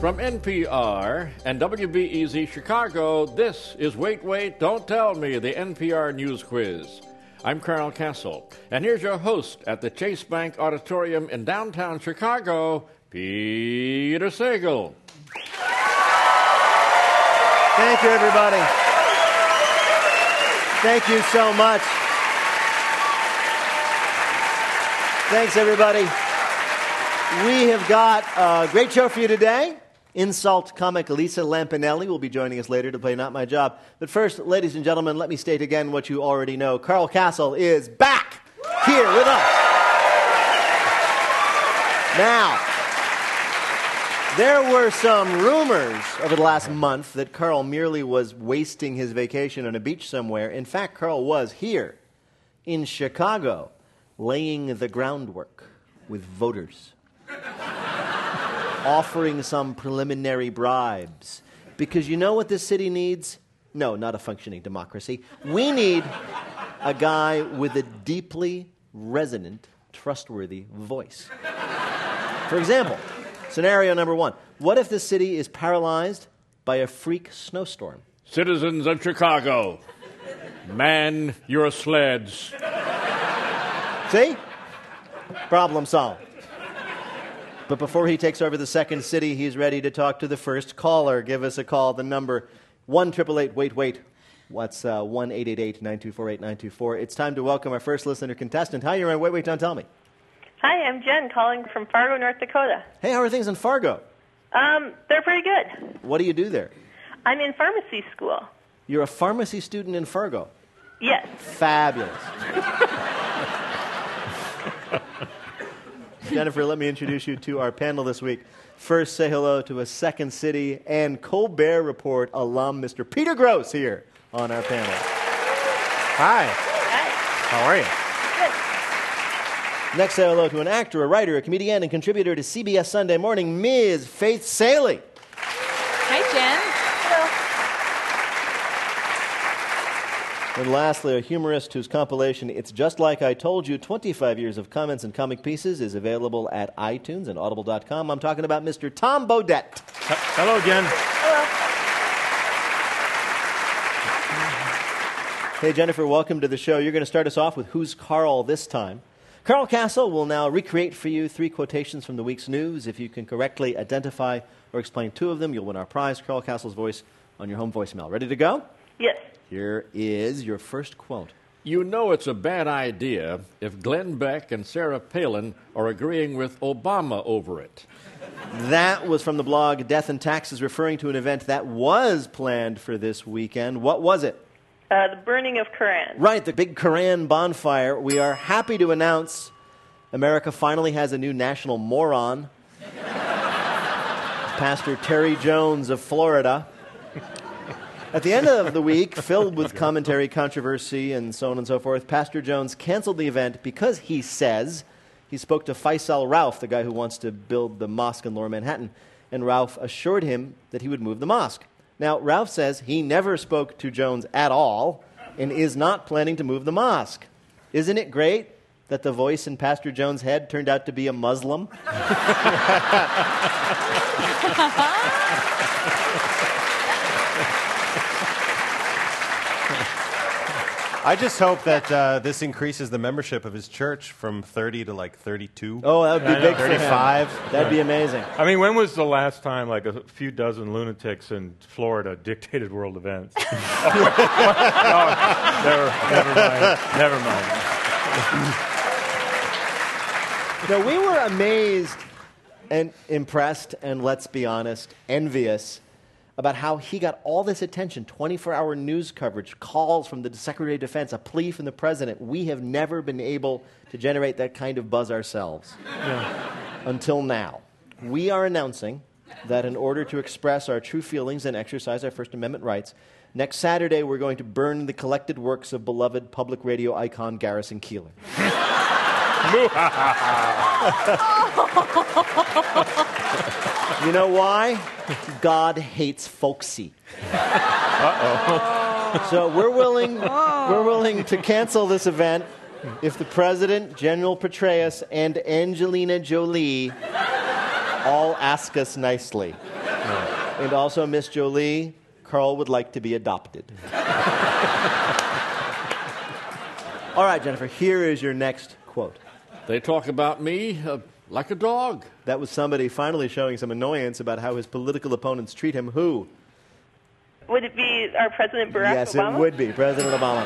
From NPR and WBEZ Chicago, this is Wait, Wait, Don't Tell Me, the NPR News Quiz. I'm Carl Castle, and here's your host at the Chase Bank Auditorium in downtown Chicago, Peter Sagal. Thank you, everybody. Thank you so much. Thanks, everybody. We have got a great show for you today. Insult comic Lisa Lampanelli will be joining us later to play Not My Job. But first, ladies and gentlemen, let me state again what you already know. Carl Castle is back here with us. Now, there were some rumors over the last month that Carl merely was wasting his vacation on a beach somewhere. In fact, Carl was here in Chicago laying the groundwork with voters. Offering some preliminary bribes. Because you know what this city needs? No, not a functioning democracy. We need a guy with a deeply resonant, trustworthy voice. For example, scenario number one. What if the city is paralyzed by a freak snowstorm? Citizens of Chicago, man your sleds. See? Problem solved. But before he takes over the second city, he's ready to talk to the first caller. Give us a call. The number 1-888-WAIT-WAIT. What's 1-888-924-8924. It's time to welcome our first listener contestant. Hi, you're on Wait, Wait, Don't Tell Me. Hi, I'm Jen calling from Fargo, North Dakota. Hey, how are things in Fargo? They're pretty good. What do you do there? I'm in pharmacy school. You're a pharmacy student in Fargo? Yes. Fabulous. Jennifer, let me introduce you to our panel this week. First, say hello to a Second City and Colbert Report alum, Mr. Peter Gross, here on our panel. Hi. Hi. How are you? Good. Next, say hello to an actor, a writer, a comedian, and contributor to CBS Sunday Morning, Ms. Faith Salie. Hi, Jen. Hello. And lastly, a humorist whose compilation, It's Just Like I Told You, 25 Years of Comments and Comic Pieces, is available at iTunes and Audible.com. I'm talking about Mr. Tom Bodett. Hello, Jen. Hello. Hey, Jennifer, welcome to the show. You're going to start us off with Who's Carl this time. Carl Castle will now recreate for you 3 quotations from the week's news. If you can correctly identify or explain 2 of them, you'll win our prize, Carl Castle's voice, on your home voicemail. Ready to go? Yes. Here is your first quote. You know it's a bad idea if Glenn Beck and Sarah Palin are agreeing with Obama over it. That was from the blog Death and Taxes, referring to an event that was planned for this weekend. What was it? The burning of Quran. Right, the big Quran bonfire. We are happy to announce America finally has a new national moron. Pastor Terry Jones of Florida. At the end of the week, filled with commentary, controversy, and so on and so forth, Pastor Jones canceled the event because he says he spoke to Faisal Rauf, the guy who wants to build the mosque in Lower Manhattan, and Rauf assured him that he would move the mosque. Now, Rauf says he never spoke to Jones at all and is not planning to move the mosque. Isn't it great that the voice in Pastor Jones' head turned out to be a Muslim? I just hope that this increases the membership of his church from 30 to like 32. Oh, that would be big for him. 35. That'd be amazing. I mean, when was the last time like a few dozen lunatics in Florida dictated world events? Never mind. No, we were amazed and impressed and, let's be honest, envious about how he got all this attention, 24-hour news coverage, calls from the Secretary of Defense, a plea from the President. We have never been able to generate that kind of buzz ourselves until now. We are announcing that in order to express our true feelings and exercise our First Amendment rights, next Saturday we're going to burn the collected works of beloved public radio icon Garrison Keillor. You know why? God hates folksy. Uh-oh. So we're willing to cancel this event if the President, General Petraeus, and Angelina Jolie all ask us nicely. And also, Miss Jolie, Carl would like to be adopted. All right, Jennifer, here is your next quote. They talk about me like a dog. That was somebody finally showing some annoyance about how his political opponents treat him. Who? Would it be our President Barack Yes, Obama? it would be President Obama.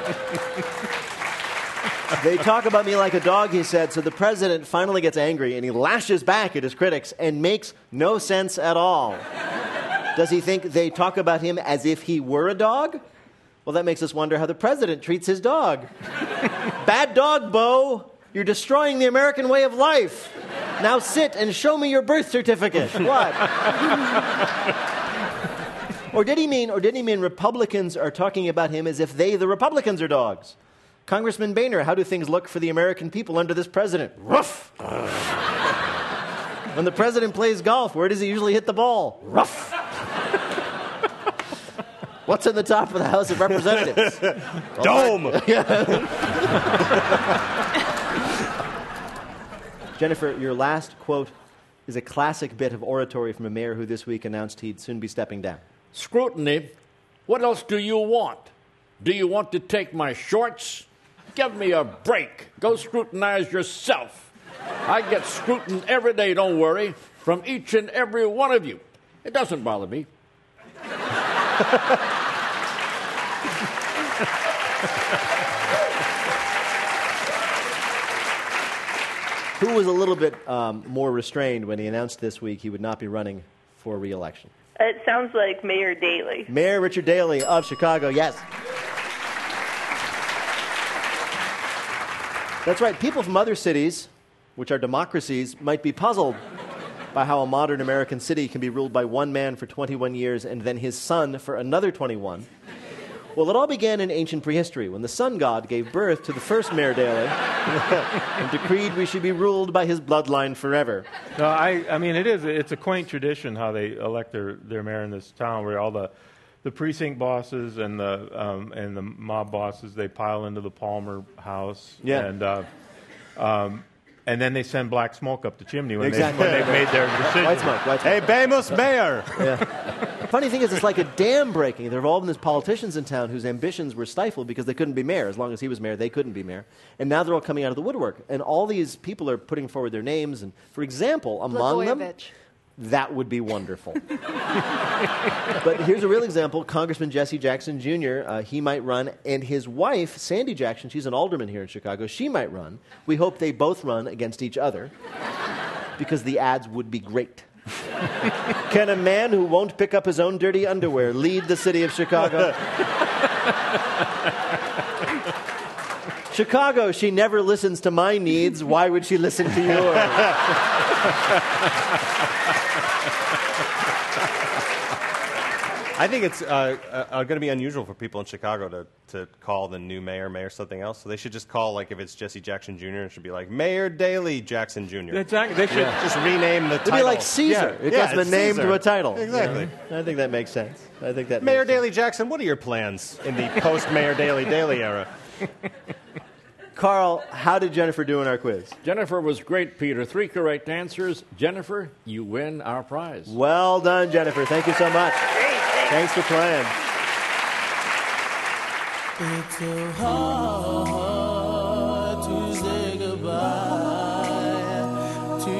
They talk about me like a dog, he said, so the president finally gets angry and he lashes back at his critics and makes no sense at all. Does he think they talk about him as if he were a dog? Well, that makes us wonder how the president treats his dog. Bad dog, Bo. You're destroying the American way of life. Now sit and show me your birth certificate. What? Or did he mean Republicans are talking about him as if they, the Republicans, are dogs? Congressman Boehner, how do things look for the American people under this president? Ruff! When the president plays golf, where does he usually hit the ball? Ruff! What's in the top of the House of Representatives? Dome! Jennifer, your last quote is a classic bit of oratory from a mayor who this week announced he'd soon be stepping down. Scrutiny? What else do you want? Do you want to take my shorts? Give me a break. Go scrutinize yourself. I get scrutined every day, don't worry, from each and every one of you. It doesn't bother me. Who was a little bit more restrained when he announced this week he would not be running for re-election? It sounds like Mayor Daley. Mayor Richard Daley of Chicago, yes. That's right. People from other cities, which are democracies, might be puzzled by how a modern American city can be ruled by one man for 21 years and then his son for another 21. Well, it all began in ancient prehistory when the sun god gave birth to the first Mayor Daley and decreed we should be ruled by his bloodline forever. No, I mean, it's a quaint tradition how they elect their mayor in this town, where all the precinct bosses and the mob bosses, they pile into the Palmer house. Yeah. And then they send black smoke up the chimney when Exactly. they've made their decision. White smoke. Hey, Bamos Mayor! Funny thing is, it's like a dam breaking. There have all been these politicians in town whose ambitions were stifled because they couldn't be mayor. As long as he was mayor, they couldn't be mayor. And now they're all coming out of the woodwork. And all these people are putting forward their names. And, for example, among them, that would be wonderful. But here's a real example. Congressman Jesse Jackson Jr., he might run. And his wife, Sandy Jackson, she's an alderman here in Chicago, she might run. We hope they both run against each other because the ads would be great. Can a man who won't pick up his own dirty underwear lead the city of Chicago? Chicago, she never listens to my needs. Why would she listen to yours? I think it's going to be unusual for people in Chicago to call the new mayor something else. So they should just call, like, if it's Jesse Jackson Jr., it should be like Mayor Daley Jackson Jr. Exactly. They should just rename the title. It'd be like Caesar. It goes from a name Caesar. to a title. Exactly. I think that makes sense. I think that Mayor makes sense. Daley Jackson, what are your plans in the post-Mayor Daley era? Carl, how did Jennifer do in our quiz? Jennifer was great, Peter. 3 correct answers. Jennifer, you win our prize. Well done, Jennifer. Thank you so much. Great, Thanks thanks. for playing. It's so hard to say goodbye to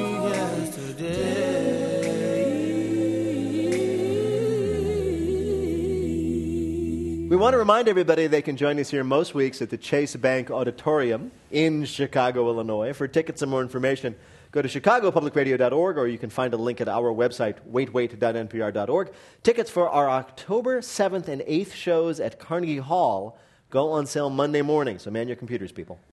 yesterday. We want to remind everybody they can join us here most weeks at the Chase Bank Auditorium in Chicago, Illinois. For tickets and more information, go to chicagopublicradio.org, or you can find a link at our website, waitwait.npr.org. Tickets for our October 7th and 8th shows at Carnegie Hall go on sale Monday morning, so man your computers, people.